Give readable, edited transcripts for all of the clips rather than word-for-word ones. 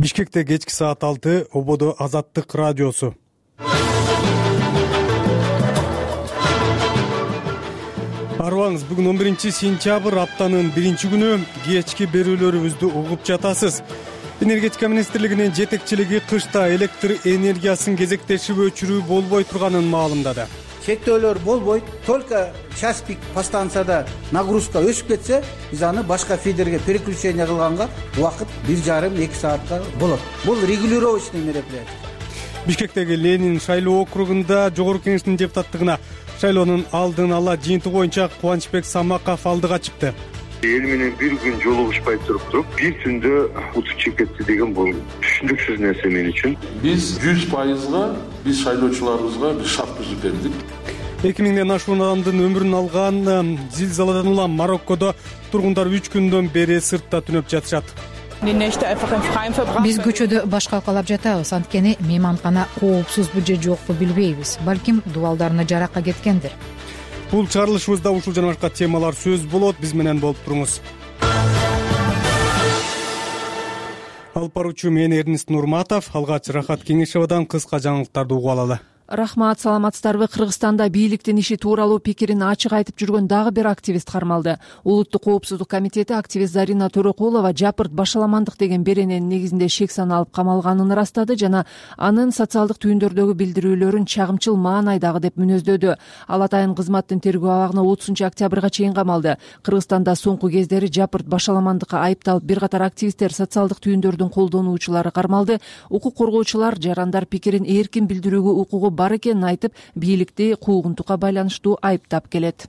Бишкекте кечки саат 6 ободо Азаттык радиосу. Арыбаңыз, бүгүн 11-сентябрь, аптанын 1-күнү, кечки берүүлөрүбүздү угуп жатасыз. Энергетика министрлигинин жетекчилиги кышта электр энергиясын кезектешип өчүрүү болбой турганын маалымдады. Шектөөлөр болбойт, только час пик подстанцияда нагрузка өсүп кетсе, биз аны башка фидерге переключение кылганга убакыт 1,5-2 саатка болот. Бул регулировочный мероприятие. Бишкектеги Ленин шайлоо округунда жогорку кеңештин депутаттыгына шайлоонун алдын ала жыйынтыгы боюнча Кубанычбек Самаков алдыга чыкты. Эл менен бир күн жолугушпай туруп, бир түндө утуп чыгып кетти деген бул түшүндүксүз нерсе мен үчүн. Биз 100%га биз шайлоочуларыбызга бир шарт түзүп бердик. 2000ден ашуун адамдын өмүрүн алган зилзаладан улам Мароккодо тургундар 3 күндөн бери сыртта түнөп жатышат. Биз көчөдө башка калап жатабыз, анткени мейманкана коопсузбу же жокпу билбейбиз. Балким дубалдарына жаракка кеткендир. Бул чыгарылышыбызда ушул жана башка темалар сөз болот. Биз менен болуп туруңуз. Алып баруучу мен Эрнест Нурматов, алгач Рахат Кеңешевадан кыска жаңылыктарды угуп алалы. Рахмат, саламатсыздарбы? Кыргызстанда бийликтин иши тууралуу пикирин ачык айтып жүргөн дагы бир активист кармалды. Улуттук коопсуздук комитети активист Зарина Төрөкулова жапырт башаламандык деген берененин негизинде шек саналып камалганын ырастады жана анын социалдык түйүндөрдөгү билдирүүлөрүн чагымчыл маанайдагы деп мүнөздөдү. Ал атайын кызматтын тергөө абагына 30-октябрга чейин камалды. Кыргызстанда соңку кездери жапырт башаламандыкка айыпталып бир катар активисттер, социалдык түйүндөрдүн колдонуучулары кармалды. Укук коргоочулар жарандар пикирин эркин билдирүүгө укугу бар экенин айтып, бийликти куугунтукка байланыштуу айыптап келет.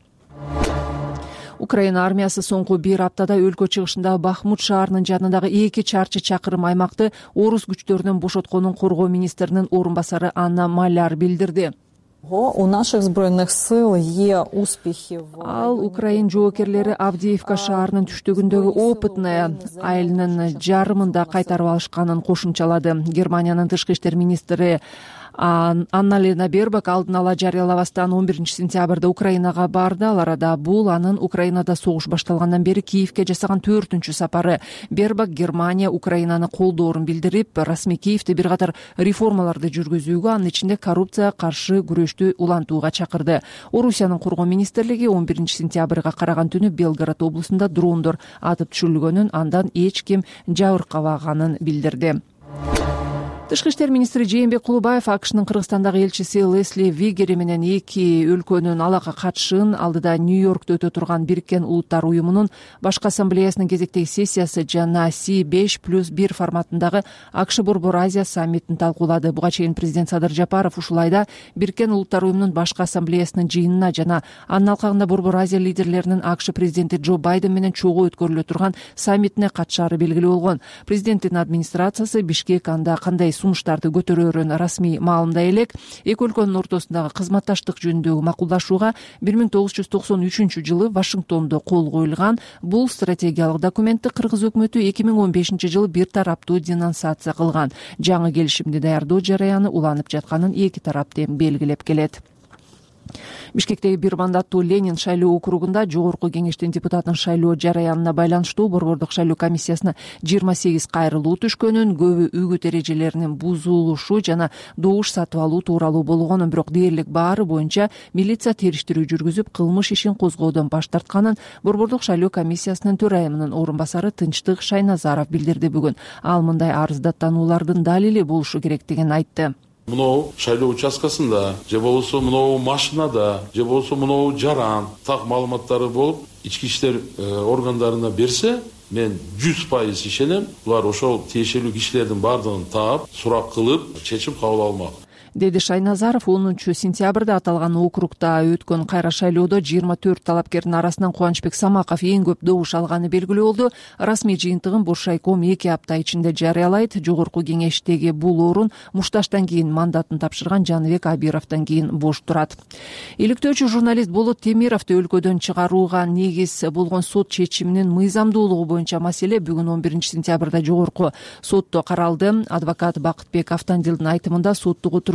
Украина армиясы соңку бир аптада өлкө чыгышындагы Бахмут шаарынын жанындагы 2 чарчы чакырым аймакты орус күчтөрүнөн бошотконун коргоо министринин орун басары Анна Маляр билдирди. У наших збройных сил є успехи. Ал Украин жоокерлери Авдеевка шаарынын түштүгүндөгү Опытная айылынын жарымында кайтарып алышканын кошумчалады. Германиянын тышкы иштер министри Анна-Лена Бербак алдын ала жарыялабастан 11-сентябрда Украинага барды. Ал арада бул анын Украинада согуш башталгандан бери Киевке жасаган 4-сапары. сапары. Бербак Германия Украинаны колдоорун билдирип, расмий Киевде бир катар реформаларды жүргүзүүгө, анын ичинде коррупцияга каршы күрөштү улантууга чакырды. Орусиянын коргоо министрлиги 11-сентябрга караган түнү Белгород облусунда дрондор атып түшүрүлгөнүн, андан эч ким жабыркабаганын билдирди. Тышкы иштер министри Жээнбек Кулубаев АКШнын Кыргызстандагы элчиси Лесли Вигери менен эки өлкөнүн алака катышын алдыда Нью-Йоркто өтө турган Бириккен Улуттар уюмунун башкы ассамблеясынын кезектеги сессиясы жана C5+1 форматындагы АКШ-Борбор Азия саммитин талкуулады. Буга чейин президент Садыр Жапаров ушул айда Бириккен Улуттар уюмунун башкы ассамблеясынын жыйынына жана анын алкагында Борбор Азия лидерлеринин АКШ президенти Джо Байден менен чогуу өткөрүлө турган саммитине катышаары белгилүү болгон. Президенттин администрациясы Бишкек анда кандай сунуштарды көтөрөөрүн расмий маалымдай элек. Эки өлкөнүн ортосундагы кызматташтык жөнүндөгү макулдашууга 1993 Вашингтондо кол коюлган. Бул стратегиялык документти кыргыз өкмөтү 2015 бир тараптуу денонсация кылган. Жаңы келишимди даярдоо жараяны уланып жатканын эки тарап тең белгилеп келет. Бишкектеги бир мандаттуу Ленин шайлоо округунда жогорку кеңештин депутатын шайлоо жараянына байланыштуу борбордук шайлоо комиссиясына 28 кайрылуу түшкөнүн, көбү үгүт эрежелеринин бузулушу жана добуш сатып алуу тууралуу болгонун, бирок дээрлик баары боюнча милиция териштирүү жүргүзүп, кылмыш ишин козгоодон баш тартканын борбордук шайлоо комиссиясынын төрайымынын орун басары Тынчтык Шайназаров билдирди бүгүн. Ал мындай арыздаттануулардын далили болушу керектигин айтты. Мынау шайлоо участкасында, же болбосо мынау машинада, же болбосо мынау жаран, так маалыматтары болуп, ички иштер органдарына берсе, мен 100% ишенем, булар ошол тиешелүү кишилердин бардыгын таап, сурак кылып, чечим кабыл алмак. деди Шайназаров. 10-сентябрда аталган округда өткөн кайра шайлоодо 24 талапкердин арасынан Кубанычбек Самаков эң көп добуш алганы белгилүү болду. Расмий жыйынтыгын Боршайком 2 апта ичинде жарыялайт. Жогорку кеңештеги бул орун Мушташтан кийин мандатын тапшырган Жаныбек Абировдон кийин бош турат. Иликтөөчү журналист Болот Темировду өлкөдөн чыгарууга негиз болгон сот чечиминин мыйзамдуулугу боюнча маселе бүгүн 11-сентябрда жогорку сотто каралды. Адвокат Бакытбек Автандилдин айтымында соттук отурум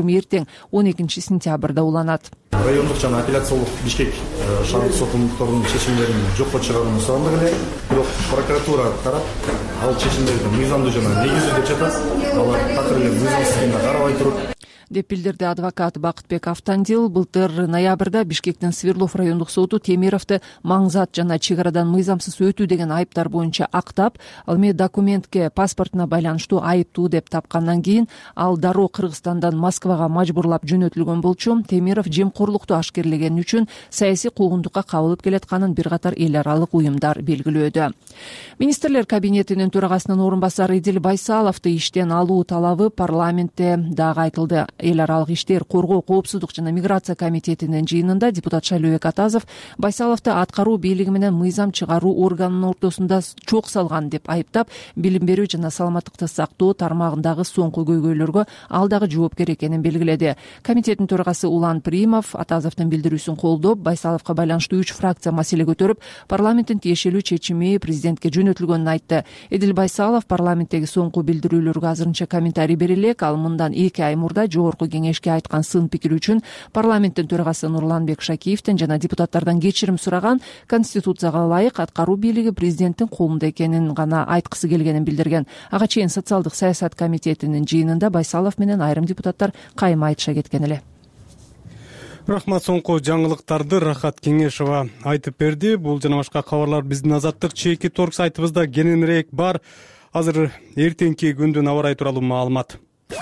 чыгарым эртең 12 сентябрда уланат. Райондук жана апелляциялык Бишкек шаардык сотунун чечимдерин жокко чыгарууну сураган эле, бирок прокуратура тарап ал чечимдерди мыйзамдуу жана негиздүү деп жатат. Алар такыр эле мыйзамсыздыгына карабай туруп деп билдирди адвокат Бакытбек Автандил. Былтыр ноябрда Бишкектин Свердлов райондук соту Темировду Маңзат жана чек арадан мыйзамсыз өтүү деген айыптар боюнча актап, ал эми документке паспортуна байланыштуу айыптуу деп тапкандан кийин ал дароо Кыргызстандан Москвага мажбурлап жөнөтүлгөн болчу. Темиров жемкорлукту ашкерлегени үчүн саясий куугунтукка кабылып келатканын бир катар эл аралык уюмдар белгилөөдө. Министрлер кабинетинин төрагасынын орун басары Эдил Байсаловду иштен алуу талабы парламентте дагы айтылды. Эл аралык иштер, коргоо, коопсуздук жана миграция комитетинин жыйынында депутат Шайлообек Атазов Байсаловду аткаруу бийлиги менен мыйзам чыгаруу органынын ортосунда чок салган деп айыптап, билим берүү жана саламаттыкты сактоо тармагындагы соңку көйгөйлөргө ал дагы жоопкер экенин белгиледи. Комитеттин төрагасы Улан Примов Атазовдун билдирүүсүн колдоп, Байсаловго байланыштуу 3 фракция маселе көтөрүп, парламенттин тиешелүү чечими президентке жөнөтүлгөнүн айтты. Эдил Байсалов парламенттеги соңку билдирүүлөргө азырынча комментарий бере элек. Ал мындан 2 ай мурда жогорку кеңешке айткан сын пикир үчүн парламенттин төрагасы Нурланбек Шакиевден жана депутаттардан кечирим сураган, конституцияга ылайык аткаруу бийлиги президенттин колунда экенин гана айткысы келгенин билдирген. Ага чейин социалдык саясат комитетинин жыйынында Байсалов менен айрым депутаттар кайма айтыша кеткен эле. Рахмат, соңку жаңылыктарды Рахат Кеңешова айтып берди. Бул жана башка кабарлар биздин Азаттык чеки торг сайтыбызда кененирээк бар. Азыр эртеңки күндүн аба ырайы тууралуу маалымат.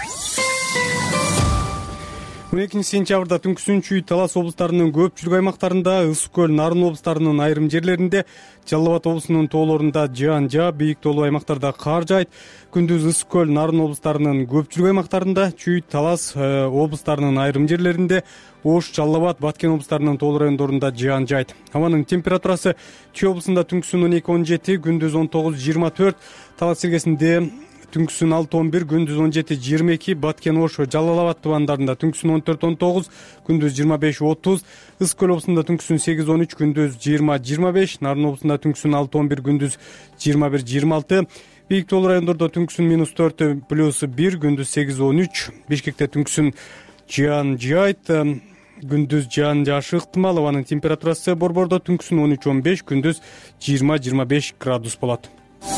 12 сентябрда түнкүсүн Чүй, Талас облустарынын көпчүлүк аймактарында, Ысык көл, Нарын облустарынын айрым жерлеринде, Жалал Абад облусунун тоолорунда жаан жаап, бийик тоолуу аймактарда кар жаайт. Күндүз Ысык көл, Нарын облустарынын көпчүлүк аймактарында, Чүй, Талас облустарынын айрым жерлеринде, Ош, Жалал Абад, Баткен облустарынын тоолуу райондорунда жаан жаайт. Абанын температурасы Чүй облусунда түнкүсүн 12-17, күндүз 19-24, Талас сергесинде түнкүсүн 6-11, күндүз 17-22, Баткен, Ош, Жалал Абад тубандарында түнкүсүн 14-19, күндүз 25-30, Ысык көл облусунда түнкүсүн 8-13, күндүз 20-25, Нарын облусунда түнкүсүн 6-11, күндүз 21-26, бийик тоолуу райондордо түнкүсүн -4 +1, күндүз 8-13, Бишкекте түнкүсүн жаан жаайт, күндүз жаан жаашы ыктымал. Абанын температурасы Борбордо түнкүсүн 13-15, күндүз 20-25 градус болот.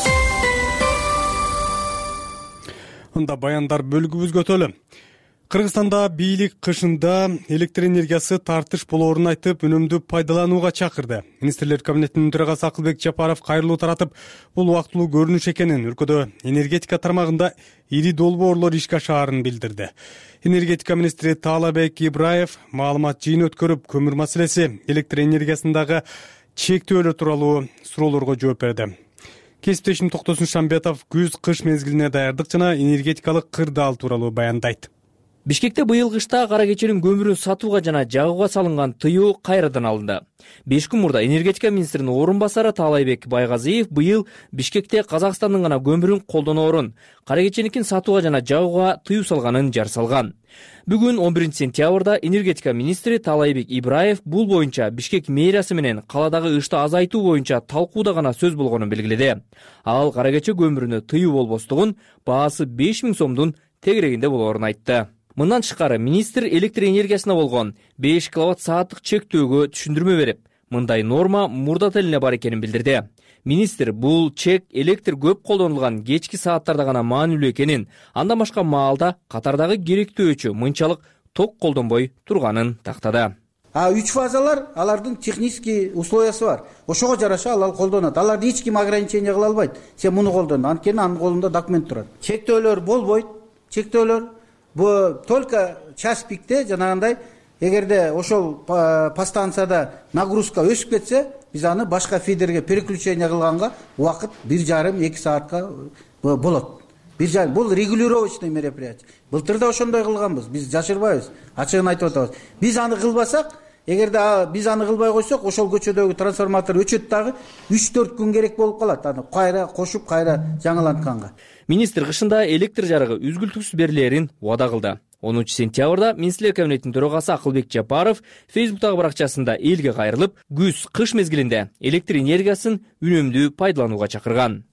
Анда баяндар бөлүгүбүзгө өтөлү. Кыргызстанда бийлик кышында электр энергиясы тартыш болоорун айтып, үнөмдүү пайдаланууга чакырды. Министрлер кабинетинин төрагасы Акылбек Жапаров кайрылуу таратып, бул убактылуу көрүнүш экенин, өлкөдө энергетика тармагында ири долбоорлор ишке ашаарын билдирди. Энергетика министри Таалайбек Ибраев маалымат жыйын өткөрүп, көмүр маселеси, электр энергиясындагы чектөөлөр тууралуу суроолорго жооп берди. Кесиптешим Токтосун Шамбетов күз-кыш мезгилине даярдык жана энергетикалык кырдаал тууралуу баяндайт. Бишкекте быйыл кышта кара кеченин көмүрүн сатууга жана жагууга салынган тыюу кайрадан алынды. 5 күн мурда энергетика министринин орун басары Таалайбек Байгазиев быйыл Бишкекте Казакстандын гана көмүрүн колдоноорун, кара кеченикин сатууга жана жагууга тыюу салганын жар салган. Бүгүн 11 сентябрда энергетика министри Таалайбек Ибраев бул боюнча Бишкек мэриясы менен каладагы ышты азайтуу боюнча талкууда гана сөз болгонун белгиледи. Ал кара кече көмүрүнө тыюу болбостугун, баасы 5000 сомдун тегерегинде болоорун айтты. Мындан тышкары министр электр энергиясына болгон 5 киловатт сааттык чектөөгө түшүндүрмө берип, мындай норма мурдат эле бар экенин билдирди. Министр бул чек электр көп колдонулган кечки сааттарда гана маанилүү экенин, андан башка маалда катардагы керектүү өчү мынчалык ток колдонбой турганын тактады. 3 фазалар, алардын технический условиясы бар. Ошого жараша ал колдонот. Аларды эч ким ограничение кыла албайт. Сен муну колдон, анткени анын колунда документ турат. Чектөөлөр болбойт. Чектөөлөр бу только час пикте жанагындай, эгерде ошол подстанцияда нагрузка өсүп кетсе, биз аны башка фидерге переключение кылганга убакыт 1,5-2 саатка болот. Бул регулировочный мероприятие. Былтыр да ошондой кылганбыз. Биз жашырбайбыз, ачыгын айтып атабыз. Биз аны кылбасак, эгерде биз аны кылбай койсок, ошол көчөдөгү трансформатор өчөт дагы 3-4 күн керек болуп калат. Аны кайра кошуп, кайра жаңылантканга. Министр кышында электр жарыгы үзгүлтүксүз берилерин убада кылды. 10 сентябрда Министрлер кабинетинин төрагасы Акылбек Жапаров Фейсбуктагы баракчасында элге кайрылып, күз-кыш мезгилинде электр энергиясын үнөмдүү пайдаланууга чакырган.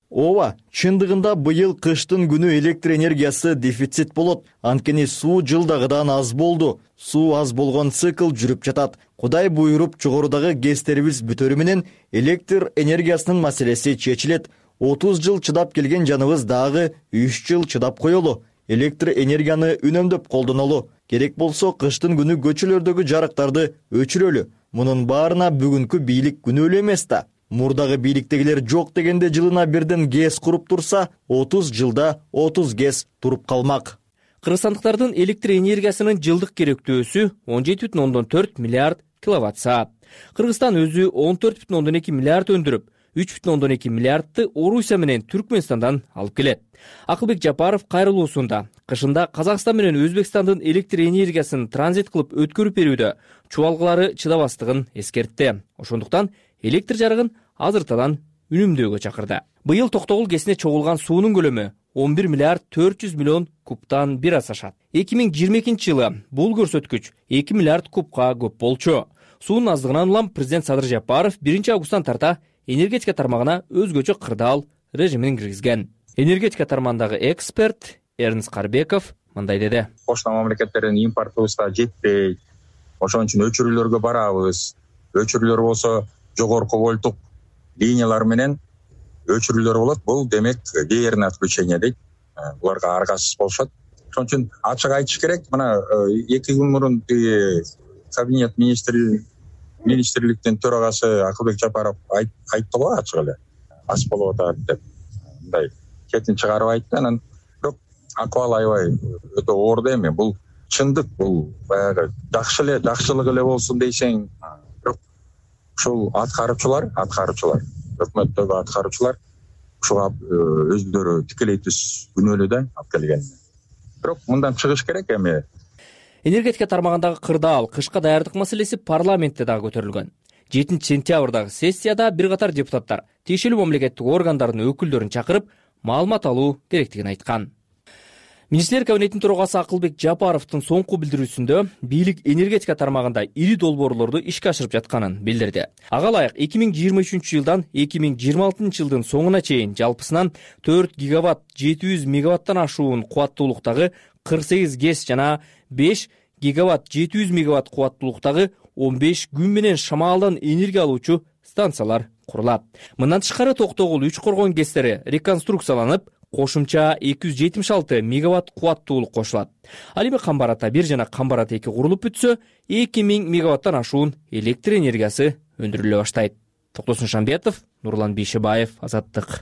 Ооба, чындыгында быйыл кыштын күнү электр энергиясы дефицит болот. Анткени суу жылдагыдан аз болду. Суу аз болгон цикл жүрүп жатат. Кудай буйруп жогорудагы гэстерибиз бүтөрү менен электр энергиясынын маселеси чечилет. 30 жыл чыдап келген жаныбыз дагы 3 жыл чыдап коелу. Электр энергияны үнөмдөп колдонолу. Керек болсо кыштын күнү көчөлөрдөгү жарыктарды өчүрөлү. Мунун баарына бүгүнкү бийлик күнөөлүү эмес да. Мурдагы бийликтегилер жок дегенде жылына бирден ГЭС куруп турса, 30 жылда 30 ГЭС туруп калмак. Кыргызстандыктардын электр энергиясынын жылдык керектөөсү 17,4 миллиард киловатт-саат. Кыргызстан өзү 14,2 миллиард өндүрүп, 3,2 миллиардты Орусия менен Түркмөнстандан алып келет. Акылбек Жапаров кайрылуусунда кышында Казакстан менен Өзбекстандын электр энергиясын транзит кылып өткөрүп берүүдө чубалгылары чыдабастыгын эскертти. Ошондуктан электр жарыгын азыртадан үнөмдөөгө чакырды. Быйыл Токтогул КЭСине чогулган суунун көлөмү 11 миллиард 400 миллион кубтан бир аз ашат. 2022 жылы бул көрсөткүч 2 миллиард кубка көп болчу. Суунун аздыгынан улам президент Садыр Жапаров 1 августтан тарта энергетика тармагына өзгөчө кырдаал режимин киргизген. Энергетика тармагындагы эксперт Эрнст Карбеков мындай деди. Кошуна мамлекеттердин импортубузга жетпейт. Ошон үчүн өчүрүүлөргө барабыз. Өчүрүүлөр болсо жогорку вольттук линиялар менен өчүрүүлөр болот. Бул демек дээрне отключение дейт. Буларга аргасыз болушат. Ошон үчүн ачык айтыш керек. Мына 2 күн мурун кабинет министрликтин төрагасы Акылбек Жапаров айтты го ачык эле. Аз болуп атат деп. Мындай кетин чыгарып айтты. Анан бирок акыбал аябай өтө оор да эми. Бул чындык, бул баягы жакшылык эле болсун дейсең, бирок ушул аткаруучулар, өкмөттөгү аткаруучулар ушуга өздөрү тикелей түз күнөөлүү да алып келген. Бирок мындан чыгыш керек эми. Энергетика тармагындагы кырдаал, кышка даярдык маселеси парламентте дагы көтөрүлгөн. 7 сентябрдагы сессияда бир катар депутаттар тиешелүү мамлекеттик органдардын өкүлдөрүн чакырып, маалымат алуу керектигин айткан. Министрлер кабинетинин төрагасы Акылбек Жапаровдун соңку билдирүүсүндө бийлик энергетика тармагында ири долбоорлорду ишке ашырып жатканын билдирди. Ага ылайык 2023 жылдан 2026 жылдын соңуна чейин жалпысынан 4 гигаватт 700 мегаваттан ашуун кубаттуулуктагы 48 ГЭС жана 5 гигаватт 700 мегаватт кубаттуулуктагы 15 күн менен шамалдан энергия алуучу станциялар курулат. Мындан тышкары Токтогул 3 коргон ГЭСтери реконструкцияланып, кошумча 276 мегаватт кубаттуулук кошулат. Ал эми Камбарат 1 жана Камбарат 2 курулуп бүтсө, 2000 мегаваттан ашуун электр энергиясы өндүрүлө баштайт. Токтосун Шамбетов, Нурлан Бейшебаев, Азаттык.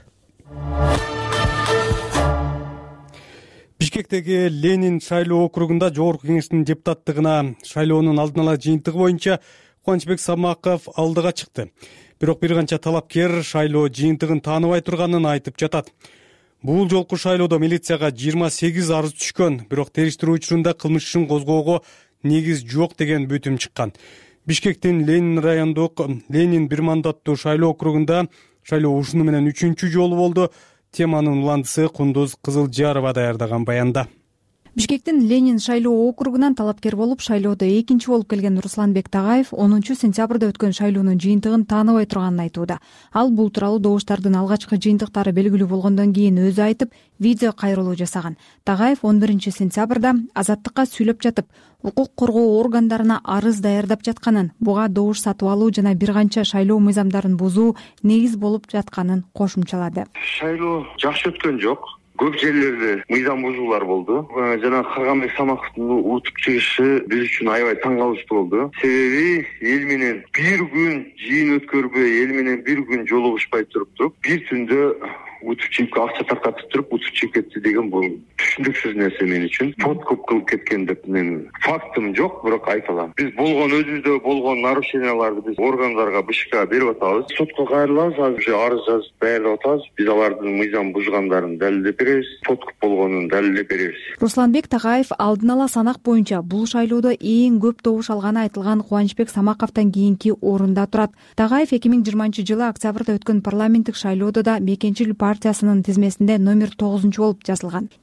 Бишкектеги Ленин шайлоо округунда жогорку кеңештин депутаттыгына шайлоонун алдын ала жыйынтыгы боюнча Кубанычбек Самаков алдыга чыкты. Бирок бир канча талапкер шайлоо жыйынтыгын тааныбай турганын айтып жатат. Бул жолку шайлоодо милицияга 28 арыз түшкөн, бирок териштирүү учурунда кылмыш ишин козгоого негиз жок деген бүтүм чыккан. Бишкектин Ленин райондук Ленин бир мандаттуу шайлоо округунда шайлоо ушуну менен 3-чү жолу болду. Теманын уландысы Кундуз Кызылжарова даярдаган баянда. Бишкектин Ленин шайлоо округунан талапкер болуп, шайлоодо экинчи болуп келген Русланбек Тагаев 10 сентябрда өткөн шайлоонун жыйынтыгын тааныбай турганын айтууда. Ал бул тууралуу добуштардын алгачкы жыйынтыктары белгилүү болгондон кийин өзү айтып, видео кайрылуу жасаган. Тагаев 11 сентябрда Азаттыкка сүйлөп жатып, укук коргоо органдарына арыз даярдап жатканын, буга добуш сатып алуу жана бир канча шайлоо мыйзамдарын бузуу негиз болуп жатканын кошумчалады. Шайлоо жакшы өткөн жок. Көп жерлерде мыйзам бузуулар болду. Жана Кыргынбек Самаковдун утуп чыгышы биз үчүн аябай таң калыштуу болду. Себеби эл менен бир күн жыйын өткөрбөй, эл менен бир күн жолугушпай туруп, бир түндө утуп чыгып акча таркатып туруп утуп чыгып кетти деген бул түшүндүксүз нерсе мен үчүн. Подкуп кылып кеткен деп мен фактым жок, бирок айта алам. Биз өзүбүздө болгон нарушенияларды биз органдарга, БШК берип атабыз. Сотко кайрылабыз, азыр арыз жазып даярдап атабыз. Биз алардын мыйзам бузгандарын далилдеп беребиз, подкуп болгонун далилдеп беребиз. Русланбек Тагаев алдын ала санак боюнча бул шайлоодо эң көп добуш алганы айтылган Кубанычбек Самаковдон кийинки орунда турат. Тагаев 2020 жылы октябрда өткөн парламенттик шайлоодо да Мекенчил партиясынын тизмесинде номер 9 болуп жазылган. Ленин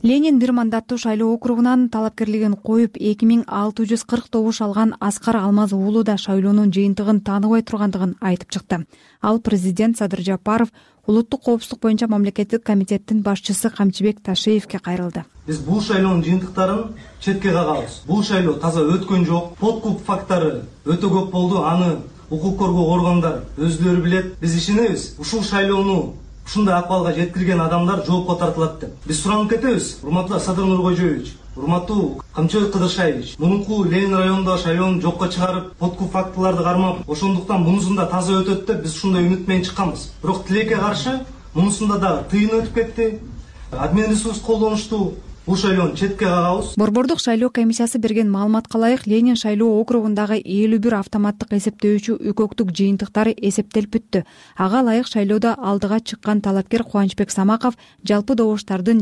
11 мандаттуу шайлоо округунан талапкерлигин коюп 2640 добуш алган Аскар Алмаз уулу да шайлоонун жыйынтыгын тааныбай тургандыгын айтып чыкты. Ал президент Садыр Жапаров улуттук коопсуздук боюнча мамлекеттик комитеттин башчысы Камчыбек Ташиевке кайрылды. Биз бул шайлоонун жыйынтыктарын четке кагабыз. Бул шайлоо таза өткөн жок. Подкуп факттары өтө көп болду. Аны укук коргоо органдар өздөрү билет. Биз ишенебиз. Ушул шайлоону ушундай акыбалга жеткирген адамдар жоопко тартылат деп. Биз суранып кетебиз. Урматтуу Садыр Нуркожоевич, урматтуу Камчыбек Кыдыршаевич, мунунку Ленин районундагы шайлоону жокко чыгарып, подкуп фактыларды кармап, ошондуктан мунусунда таза өтөт деп биз ушундай үмүт менен чыкканбыз. Бирок тилекке каршы мунусунда дагы тыйын өтүп кетти. Админ ресурс колдонушту. Бул шайлоону четке кагабыз. Борбордук шайлоо комиссиясы берген маалыматка ылайык Ленин шайлоо округундагы 51 автоматтык эсептөөчү үкөктүк жыйынтыктары эсептелип бүттү. Ага ылайык шайлоодо алдыга чыккан талапкер Кубанычбек Самаков жалпы добуштардын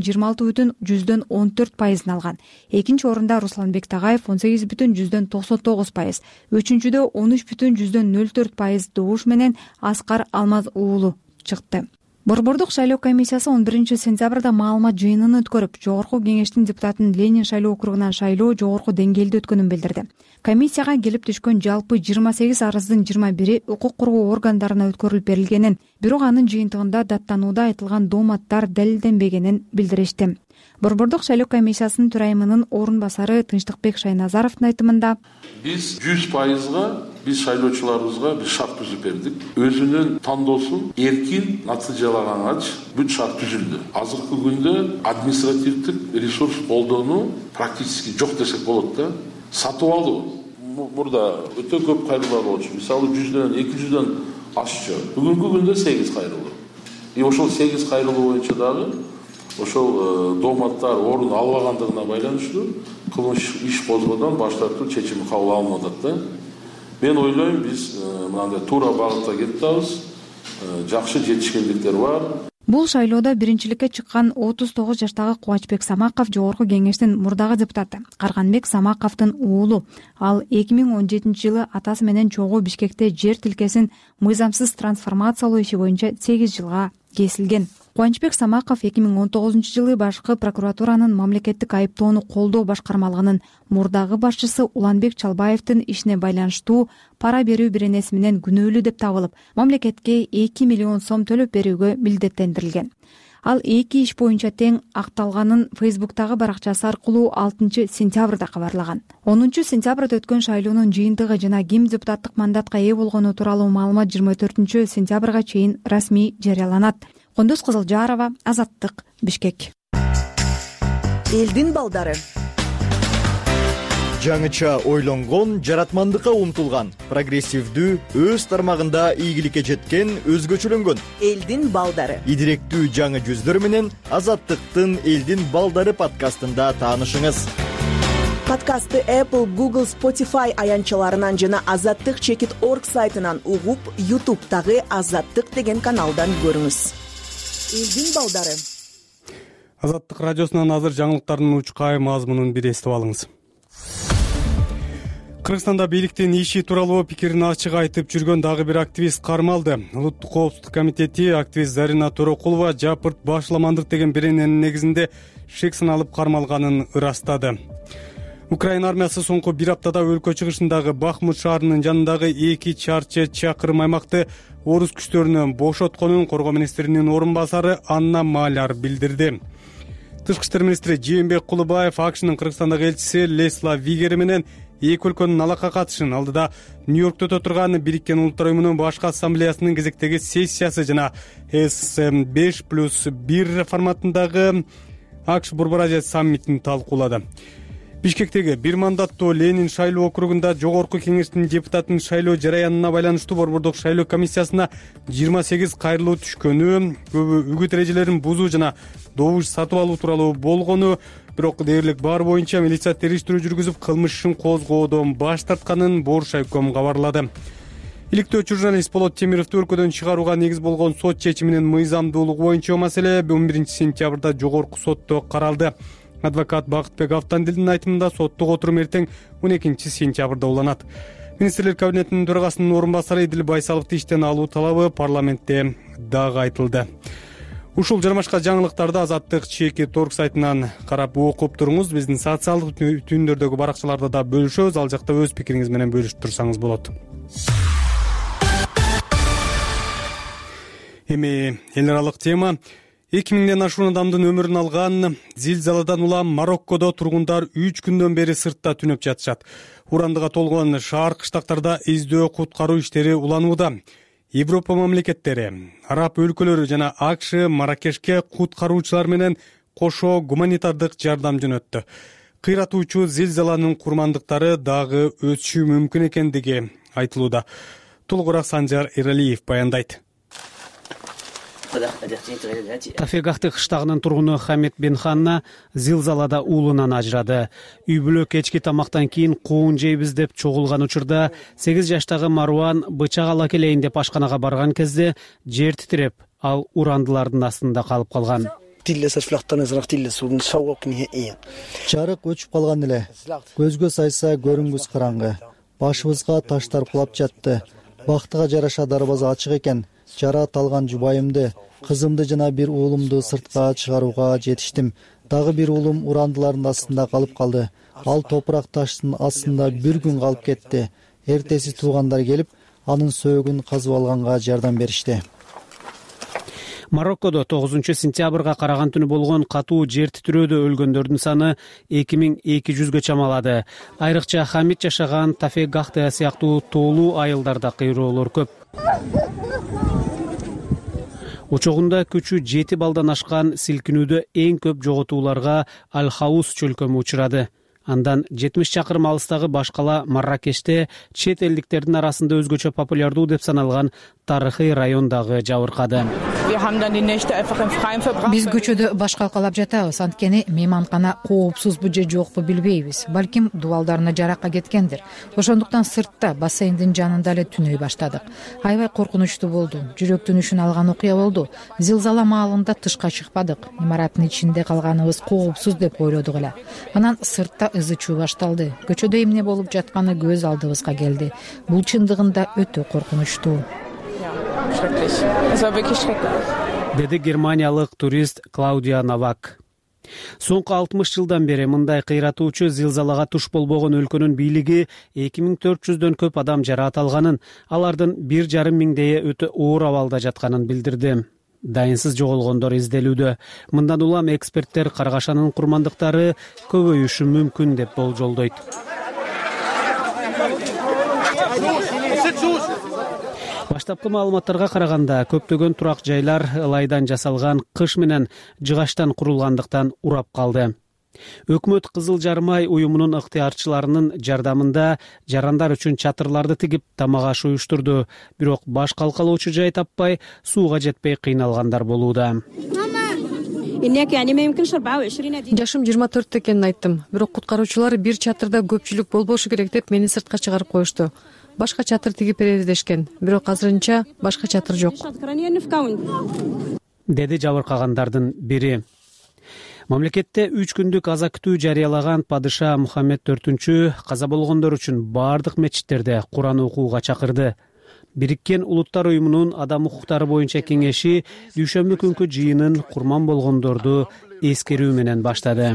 26,14% алган. Экинчи орунда Русланбек Тагайев 18,99%, үчүнчүдө 13,04% добуш менен Аскар Алмаз уулу чыкты. Борбордук шайлоо комиссиясы 11 сентябрда маалымат жыйынын өткөрүп, жогорку кеңештин депутатын Ленин шайлоо округунан шайлоо жогорку деңгээлде өткөнүн билдирди. Комиссияга келип түшкөн жалпы 28 арыздын 21 укук коргоо органдарына өткөрүлүп берилгенин, бирок анын жыйынтыгында даттанууда айтылган дооматтар далилденбегенин билдиришти. Борбордук шайлоо комиссиясынын төрайымынын орун басары Тынчтыкбек Шайназаровдун айтымында биз 100%га биз шайлоочуларыбызга биз шарт түзүп бердик. Өзүнүн тандоосун эркин натыйжалагангач бүт шарт түзүлдү. Азыркы күндө административдик ресурс колдонуу практически жок десек болот да. Сатып алуу мурда өтө көп кайрылуулар болчу. Мисалы 100дөн 200дөн ашчу. Бүгүнкү күндө 8 кайрылуу. Ошол 8 кайрылуу боюнча дагы ошол дооматтар орун албагандыгына байланыштуу кылмыш иш козгоодон баш тартуу чечими кабыл алынып атат да. Мен ойлойм, биз мындай туура багытта кетип атабыз. Жакшы жетишкендиктер бар. Бул шайлоодо биринчиликке чыккан 39 жаштагы Кубанычбек Самаков жогорку кеңештин мурдагы депутаты. Карганбек Самаковдун уулу. Ал 2017 жылы атасы менен чогуу Бишкекте жер тилкесин мыйзамсыз трансформациялоо иши боюнча 8 жылга кесилген. Кубанычбек Самаков 2019 жылы башкы прокуратуранын мамлекеттик айыптоону колдоо башкармалыгынын мурдагы башчысы Уланбек Чалбаевдин ишине байланыштуу пара берүү беренеси менен күнөөлүү деп табылып, мамлекетке 2 миллион сом төлөп берүүгө милдеттендирилген. Ал 2 иш боюнча тең акталганын Фейсбуктагы баракчасы аркылуу 6 сентябрда кабарлаган. 10 сентябрда өткөн шайлоонун жыйынтыгы жана ким депутаттык мандатка ээ болгону тууралуу маалымат 24 сентябрга чейин расмий жарыяланат. Кондос Кызылжарова, Азаттык, Бишкек. Элдин балдары. Жаңыча ойлонгон, жаратмандыкка умтулган, прогрессивдүү, өз тармагында ийгиликке жеткен, өзгөчөлөнгөн. Элдин балдары. Идиректүү жаңы жүздөр менен Азаттыктын Элдин балдары подкастында таанышыңыз. Подкастты Apple, Google, Spotify аянчаларынан жана azattik.org сайтынан угуп, YouTube'дагы Азаттык деген каналдан көрүңүз. Элдин балдары. Азаттык радиосунан азыр жаңылыктардын учкай мазмунун бир эстип алыңыз. Кыргызстанда бийликтин иши тууралуу пикирин ачык айтып жүргөн дагы бир активист кармалды. Улуттук коопсуздук комитети активист Зарина Торокулова жапырт башламандык деген берененин негизинде шек саналып кармалганын ырастады. Украина армиясы соңку бир аптада өлкө чыгышындагы Бахмут шаарынын жанындагы 2 чарчы чакырым аймакты орус күчтөрүнөн бошотконун коргоо министринин орун басары Анна Маляр билдирди. Тышкы иштер министри Жээнбек Кулубаев АКШнын Кыргызстандагы элчиси Лесла Вигери менен эки өлкөнүн алака катышын алдыда Нью-Йоркто өтө турган Бириккен Улуттар уюмунун башкы ассамблеясынын кезектеги сессиясы жана S5+1 форматындагы АКШ Борбор Азия саммитин талкуулады. Бишкектеги бир мандаттуу Ленин шайлоо округунда жогорку кеңештин депутатын шайлоо жараянына байланыштуу борбордук шайлоо комиссиясына 28 кайрылуу түшкөнү, көбү үгүт эрежелерин бузуу жана добуш сатып алуу тууралуу болгону, бирок дээрлик бар боюнча милиция териштирүү жүргүзүп кылмыш ишин козгоодон баш тартканын Боруш айком кабарлады. Иликтөөчү журналист Болот Темировду өлкөдөн чыгарууга негиз болгон сот чечиминин мыйзамдуулугу боюнча маселе 11 сентябрда жогорку сотто каралды. Адвокат Бакытбек Автандилдин айтымында соттук отурум эртең 12 сентябрда уланат. Министрлер кабинетинин төрагасынын орун басары Идил Байсаловду иштен алуу талабы парламентте дагы айтылды. Ушул жана башка жаңылыктарды Азаттык чекит орг сайтынан карап окуп туруңуз. Биздин социалдык түндөрдөгү баракчаларда да бөлүшөбүз. Ал жакта өз пикириңиз менен бөлүшүп турсаңыз болот. Эми эл аралык тема. 2000ден ашуун адамдын өмүрүн алган зилзаладан улам Мароккодо тургундар 3 күндөн бери сыртта түнөп жатышат. Урандыга толгон шаар кыштактарда издөө куткаруу иштери уланууда. Европа мамлекеттери, араб өлкөлөрү жана АКШ Марракешке куткаруучулар менен кошо гуманитардык жардам жөнөттү. Кыйратуучу зилзаланын курмандыктары дагы өсүшү мүмкүн экендиги айтылууда. Толугураак Санжар Эралиев баяндайт. Тафегахты кыштагынын тургуну Хамид бен Ханна зилзалада уулунан ажырады. Үй бүлө кечки тамактан кийин куун жейбиз деп чогулган учурда 8 жаштагы Маруан бычак ала келейин деп ашканага барган кезде жер титиреп, ал урандылардын астында калып калган. Жарык өчүп калган эле. Көзгө сайса көрүнгүс караңгы. Башыбызга таштар кулап жатты. Бактыга жараша дарбаза ачык экен. Жараат алган жубайымды, кызымды жана бир уулумду сыртка чыгарууга жетиштим. Дагы бир уулум урандылардын астында калып калды. Ал топурак таштын астында бир күн калып кетти. Эртеси туугандар келип, анын сөөгүн казып алганга жардам беришти. Мароккодо 9-сентябрга караган түнү болгон катуу жер титирөөдө өлгөндөрдүн саны 2200гө чамалады. Айрыкча Хамид жашаган Тафегахты сыяктуу тоолуу айылдарда кыйроолор көп. Учогунда күчү 7 балдан ашкан силкинүүдө эң көп жоготууларга Аль-Хаус чөлкөмү учурады. Андан 70 чакырым алыстагы башкала Марракеште чет элдиктердин арасында өзгөчө популярдуу деп саналган тарыхый райондагы жабыркады. Биз көчөдө баш калкалап жатабыз, анткени мейманкана коопсузбу же жокпу билбейбиз. Балким дубалдарына жаракка кеткендир. Ошондуктан сыртта бассейндин жанында эле түнөй баштадык. Аябай коркунучтуу болду. Жүрөктүн үшүн алган окуя болду. Зилзала маалында тышка чыкпадык. Имараттын ичинде калганыбыз коопсуз деп ойлодук эле. Анан сыртта ызы чуу башталды. Көчөдө эмне болуп жатканы көз алдыбызга келди. Бул чындыгында өтө коркунучтуу. Деди германиялык турист Клаудия Навак. Соңку 60 жылдан бери мындай кыйратуучу зилзалага туш болбогон өлкөнүн бийлиги 2400дөн көп адам жараат алганын, алардын 1,5 миңдейи өтө оор абалда жатканын билдирди. Дайынсыз жоголгондор изделүүдө. Мындан улам эксперттер каргашанын курмандыктары көбөйүшү мүмкүн деп болжолдойт. Баштапкы маалыматтарга караганда көптөгөн турак жайлар ылайдан жасалган кыш менен жыгачтан курулгандыктан урап калды. Өкмөт Кызыл Жармай уюмунун ыктыярчыларынын жардамында жарандар үчүн чатырларды тигип тамак аш уюштурду. Бирок баш калкалоочу жай таппай, сууга жетпей кыйналгандар болууда. Жашым 24 экенин айттым. Бирок куткаруучулар бир чатырда көпчүлүк болбошу керек деп мени сыртка чыгарып коюшту. Башка чатыр тигип берели дешкен. Бирок азырынча башка чатыр жок. Деди жабыркагандардын бири. Мамлекетте 3 күндүк аза күтүү жарыялаган падыша Мухаммед IV каза болгондор үчүн бардык мечиттерде Куран окууга чакырды. Бириккен Улуттар уюмунун адам укуктары боюнча кеңеши дүйшөмбү күнкү жыйынын курман болгондорду эскерүү менен баштады.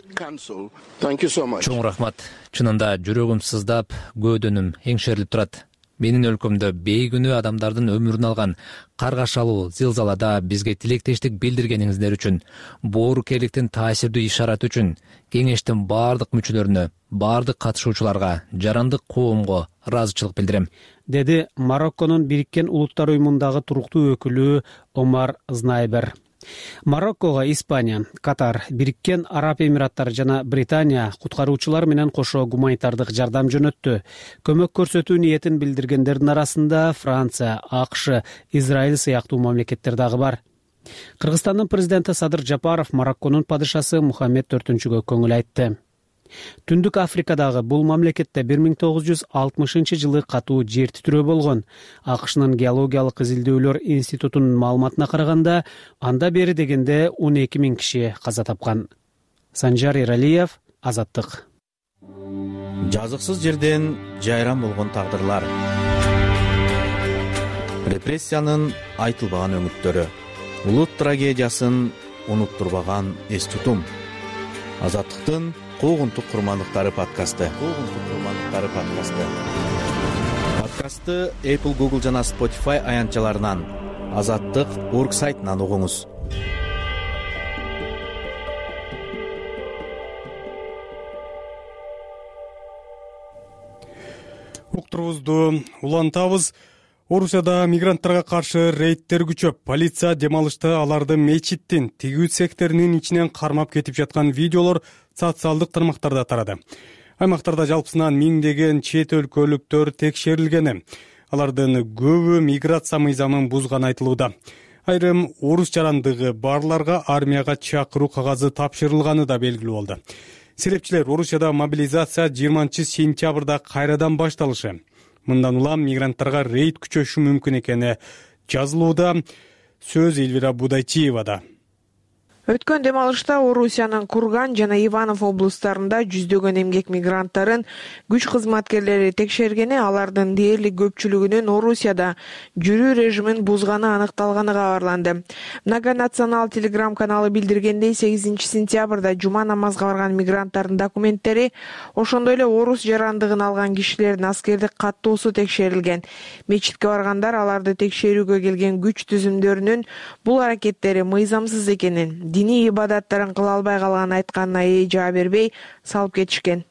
Чоң рахмат. Чынында жүрөгүм сыздап, көөдөнүм эңшерилип турат. Менин өлкөмдө бейгүнөө адамдардын өмүрүн алган каргашалуу зилзалада бизге тилектештик билдиргениңиздер үчүн, боорукерликтин таасирдүү ишараты үчүн кеңештин бардык мүчөлөрүнө, бардык катышуучуларга, жарандык коомго ыраазычылык билдирем, деди Марокконун Бириккен Улуттар уюмундагы туруктуу өкүлү Омар Знайбер. Мароккого Испания, Катар, Бириккен Араб Эмираттары жана Британия куткаруучулар менен кошо гуманитардык жардам жөнөттү. Көмөк көрсөтүү ниетин билдиргендердин арасында Франция, АКШ, Израиль сыяктуу мамлекеттер дагы бар. Кыргызстандын президенти Садыр Жапаров Марокконун падышасы Мухаммед IV көңүл айтты. Түндүк Африкадагы бул мамлекетте 1960 жылы катуу жер титирөө болгон. АКШнын геологиялык изилдөөлөр институтунун маалыматына караганда, анда бери дегенде 12 000 киши каза тапкан. Санжар Эралиев, Азаттык. Жазыксыз жерден жайран болгон тагдырлар. Репрессиянын айтылбаган өңүттөрү. улут трагедиясын унуттурбаган эс тутум. Азаттыктын куугунтук курмандыктары подкасты. Подкасты Apple, Google жана Spotify аянтчаларынан, Азаттык.org сайтынан угуңуз. Уктурубузду улантабыз. Орусияда мигранттарга каршы рейдтер күчөп, полиция дем алышта аларды мечиттин тигүү секторунун ичинен кармап кетип жаткан видеолор социалдык тармактарда тарады. Аймактарда жалпысынан миңдеген чет өлкөлүктөр текшерилгени, алардын көбү миграция мыйзамын бузганы айтылууда. Айрым орус жарандыгы барларга армияга чакыруу кагазы тапшырылганы да белгилүү болду. Серепчилер Орусияда мобилизация 20-сентябрда кайрадан башталышы, мындан улам мигранттарга рейд күчөшү мүмкүн экени жазылууда. Сөз Эльвира Будайчиевада. Өткөн дем алышта Орусиянын Курган жана Иванов облустарында жүздөгөн эмгек мигранттарын күч кызматкерлери текшергени, алардын дээрлик көпчүлүгүнүн Орусияда жүрүү режимин бузганы аныкталганы кабарланды. Многонационал телеграм каналы билдиргендей, 8-сентябрда жума намазга барган мигранттардын документтери, ошондой эле орус жарандыгын алган кишилердин аскердик каттоосу текшерилген. Мечитке баргандар аларды текшерүүгө келген күч түзүмдөрүнүн бул аракеттери мыйзамсыз экенин, диний ибадаттарын кыла албай калганын айтканына жаа бербей салып кетишкен.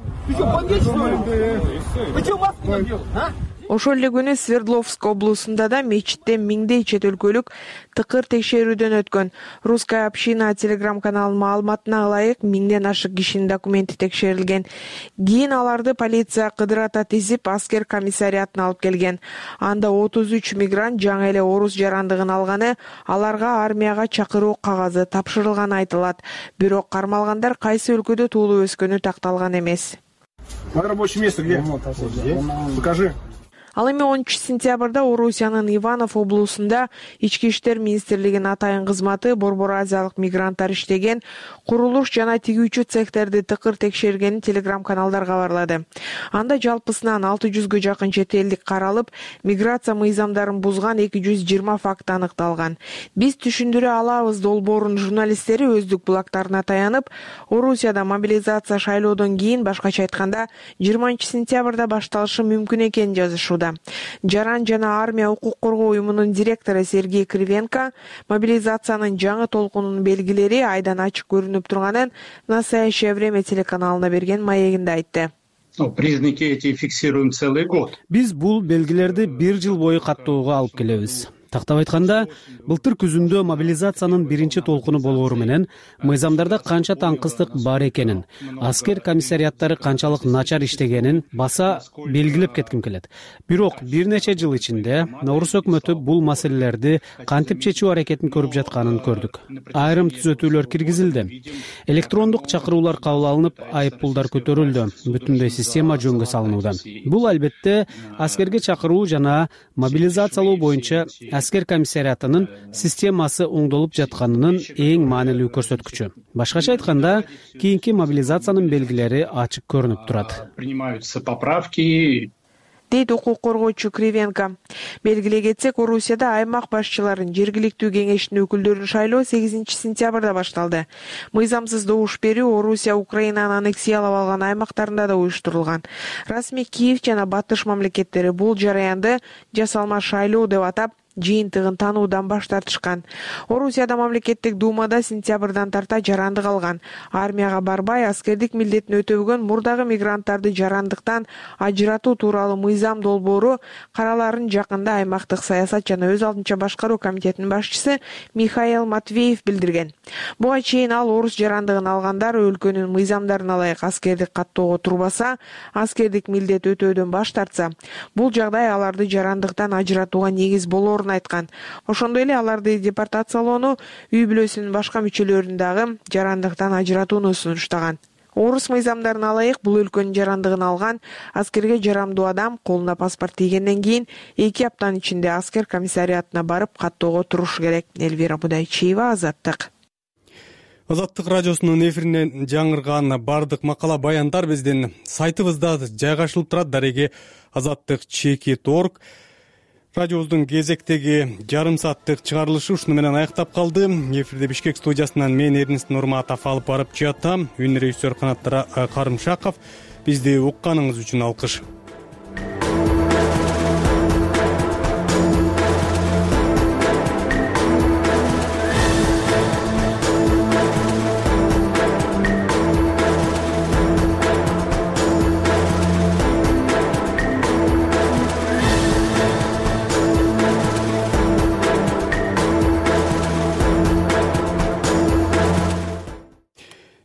Ошол эле күнү Свердловск облусунда да мечитте миңдей чет өлкөлүк тыкыр текшерүүдөн өткөн. Русская община телеграм каналынын маалыматына ылайык, миңден ашык кишинин документи текшерилген. Кийин аларды полиция кыдырата тизип аскер комиссариатына алып келген. Анда 33 мигрант жаңы эле орус жарандыгын алганы, аларга армияга чакыруу кагазы тапшырылганы айтылат. Бирок кармалгандар кайсы өлкөдө туулуп өскөнү такталган эмес. Рабочее место где? Покажи. Ал эми 10-сентябрда Орусиянын Иванов облусунда Ички иштер министрлигинин атайын кызматы Борбор Азиялык мигранттар иштеген курулуш жана тигүүчү цехтерди тыкыр текшергенин телеграм каналдар кабарлады. Анда жалпысынан 600гө жакын чет элдик каралып, миграция мыйзамдарын бузган 220 факт аныкталган. Биз түшүндүрө алабыз долбоорунун журналисттери өздүк блогтарына таянып, Орусияда мобилизация шайлоодон кийин, башкача айтканда 20-сентябрда башталышы мүмкүн экенин жазышууда. Жаран жана армия укук коргоо уюмунун директору Сергей Кривенко мобилизациянын жаңы толкунунун белгилери айдан ачык көрүнүп турганын «Настоящее время» телеканалына берген маегинде айтты. Признаки эти фиксируем целый год. Биз бул белгилерди 1 жыл бою каттоого алып келебиз. Тактап айтканда, былтыр күзүндө мобилизациянын биринчи толкуну болоору менен мыйзамдарда канча таңкыстык бар экенин, аскер комиссариаттары канчалык начар иштегенин баса белгилеп кетким келет. Бирок бир нече жыл ичинде Орус өкмөтү бул маселелерди кантип чечүү аракетин көрүп жатканын көрдүк. Айрым түзөтүүлөр киргизилди. Электрондук чакыруулар кабыл алынып, айыппулдар көтөрүлдү. Бүтүндөй система жөнгө салынууда. Бул албетте аскерге чакыруу жана мобилизациялоо боюнча аскер комиссариатынын системасы оңдолуп жатканынын эң маанилүү көрсөткүчү. Башкача айтканда, кийинки мобилизациянын белгилери ачык көрүнүп турат. Принимаются поправки, дейт укук коргоочу Кривенко. Белгилей кетсек, Орусияда аймак башчыларын, жергиликтүү кеңештин өкүлдөрүн шайлоо 8-сентябрда башталды. Мыйзамсыз добуш берүү Орусия Украинаны аннексиялап алган аймактарында да уюштурулган. Расмий Киев жана Батыш мамлекеттери бул жараянды жасалма шайлоо деп атап, жыйынтыгын тануудан баш тартышкан. Орусияда мамлекеттик думада сентябрдан тарта жарандык алган, армияга барбай аскердик милдетин өтөбөгөн мурдагы мигранттарды жарандыктан ажыратуу тууралуу мыйзам долбоору караларын жакында аймактык саясат жана өз алдынча башкаруу комитетинин башчысы Михаил Матвеев билдирген. Буга чейин ал орус жарандыгын алгандар өлкөнүн мыйзамдарына ылайык аскердик каттоого турбаса, аскердик милдет өтөөдөн баш тартса, бул жагдай аларды жарандыктан ажыратууга негиз болор айткан. Ошондой эле аларды депортациялоону, үй бүлөсүнүн башка мүчөлөрүн дагы жарандыктан ажыратууну сунуштаган. Орус мыйзамдарына ылайык бул өлкөнүн жарандыгын алган аскерге жарамдуу адам колуна паспорт тийгенден кийин 2 аптанын ичинде аскер комиссариатына барып каттоого турушу керек. Эльвира Будайчиева, Азаттык. Азаттык радиосунун эфиринен жаңырган бардык макала баяндар биздин сайтыбызда жайгашылып турат. Дареги Азаттык.org. радиобуздун кезектеги жарым сааттык чыгарылышы ушуну менен аяктап калды. Эфирде Бишкек студиясынан мен Эрнест Нурматов алып барып жатам. Үн режиссер Канат Карымшаков. Бизди укканыңыз үчүн алкыш.